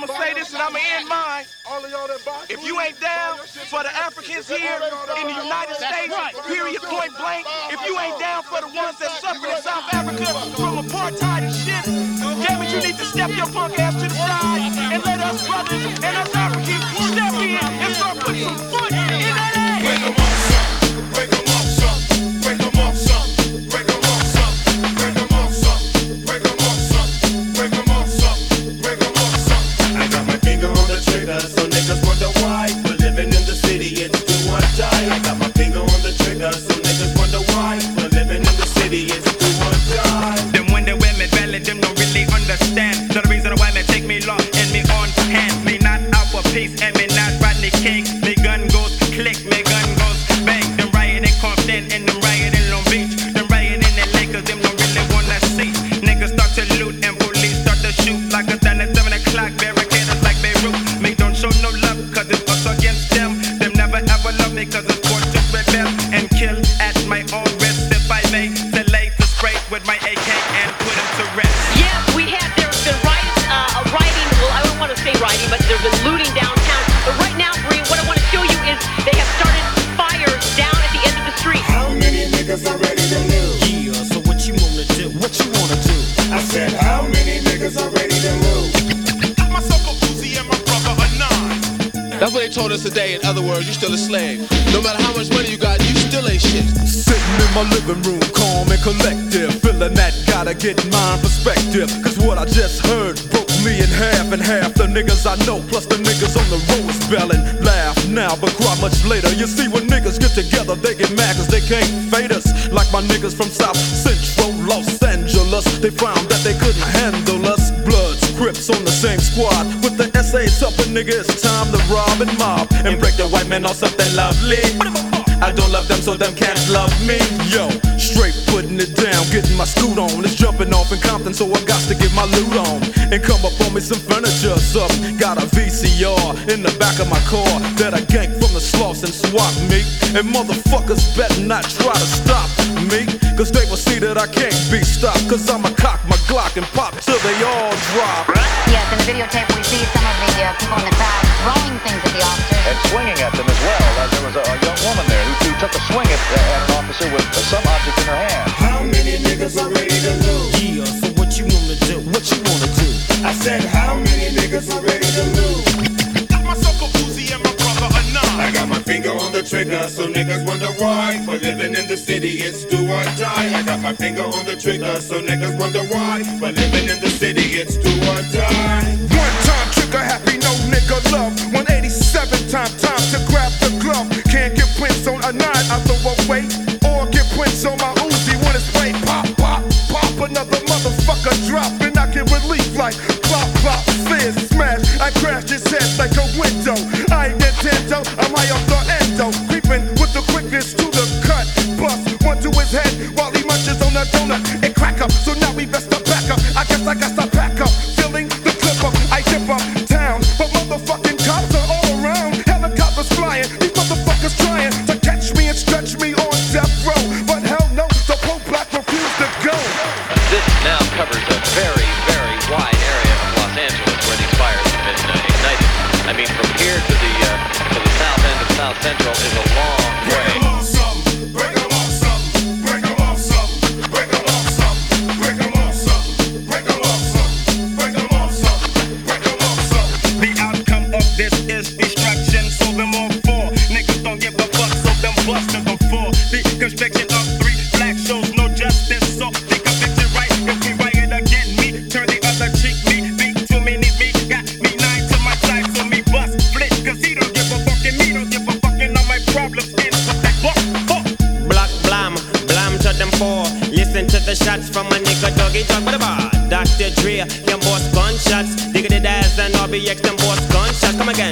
I'ma say this and I'ma end mine. If you ain't down for the Africans here in the United States, period, point blank, if you ain't down for the ones that suffer in South Africa from apartheid and shit, damn it, you need to step your punk ass to the side and let us brothers and us Africans step in and start putting some foot in that ass. Break 'em off some, break 'em off some, break 'em off some, break 'em off some, break 'em off some, break 'em off some, break 'em off some, break 'em off some. I got my finger on the trigger, so niggas wonder why we're living in the city, it's do or die. I got my finger on the trigger, so niggas wonder why we're living in the city, it's do or die. Them when they wear me belly, them don't really understand. The reason why me take me long and me on hand. Me not out for peace and me not Rodney King. Me gun goes click, me gun goes bang. Them rioting in Compton and them rioting in Long Beach. Them rioting in LA cause them don't really wanna see. Niggas start to loot and police start to shoot. Like a done at 7 o'clock, barricaders like Beirut. Me don't show no love cause it's us against them. Them never ever love me cause it's forced to rebel and kill at my own risk. If I may delay to spray with my AK and put him to rest. Yes, there's been rioting, well, I don't want to say rioting, but there's been looting downtown. But right now, Bree, what I want to show you is they have started fires down at the end of the street. How many niggas are ready to lose? Yeah, so what you wanna do? What you wanna do? I said, how many niggas are ready to lose? Got myself a Uzi and my brother a 9. That's what they told us today. In other words, you still a slave. No matter how much money you got, you still ain't shit. Sitting in my living room, calm and collective, feeling that gotta get my perspective. Cause what I just heard broke me in half, and half the niggas I know, plus the niggas on the road is belling. Laugh now, but cry much later. You see, when niggas get together, they get mad cause they can't fade us. Like my niggas from South Central Los Angeles, they found that they couldn't handle us. Bloods, Crips on the same squad. With the essays up, and nigga, it's time to rob and mob and break the white man off something lovely. I don't love them, so them can't love me. Yo, straight putting it down, getting my scoot on. It's jumping off in Compton, so I got to get my loot on and come up on me some furniture or something. Got a VCR in the back of my car that I ganked from the sloths and swap me. And motherfuckers better not try to stop me, cause they will see that I can't be stopped. Cause I'ma cock my Glock and pop till they all drop. Yes, in the videotape we see some of the people in the crowd throwing things at the officers. And swinging at them as well. There was a young woman there who took a swing at an officer with some object in her hand. How many niggas are ready to lose? Yeah, so what you wanna do? What you wanna do? I said, how many niggas are ready to lose? Got myself a Uzi and my brother a 9. I got my finger on the trigger, so niggas wonder why. For living in the city, it's do or die. I got my finger on the trigger, so niggas wonder why. For living in the city, it's do or die. One time trigger happy, no nigga love. 187 time to grab the glove. Can't get prints on a 9, I throw away. Or get prints on my Uzi when it's play. Pop, pop, pop, another motherfucker drop. And I get relief like plop, plop, fizz, smash. I crash his head like a window. I ain't Nintendo, I'm high off the endo. Creeping with the quickness to the cut. Bust one to his head while he munches on a donut and crack up. So now we best to back up. I guess I got to pack up. Filling the clip up, I dip up town. But motherfucking cops are all around. Helicopters flying, these motherfuckers trying to catch me and stretch me on death row. But hell no, the pro-black refuse to go. This now covers a very, very wide area of Los Angeles where these fires have been ignited. I mean, from here to the south end of South Central is a long way. Break 'em off some, break 'em off some, break 'em off some, break 'em off some, break 'em off some, break 'em off some, break 'em off some, break 'em off some. The outcome of this is destruction, so them all four. Niggas don't give a fuck, so them busters them four. The constriction of 3 black shows no justice, so the conviction right. If we riot again, me turn the other cheek, me beat too many, me got me 9 to my side, so me bust flit, cause he don't give a fuck and me don't give a fuck, and all my problems end with that buck. Block blam, blam to them four. Listen to the shots from a nigga doggy dog with a bar. Dr. Dre, them boss gunshots. Diggity Daz and RBX, them boss gunshots. Come again.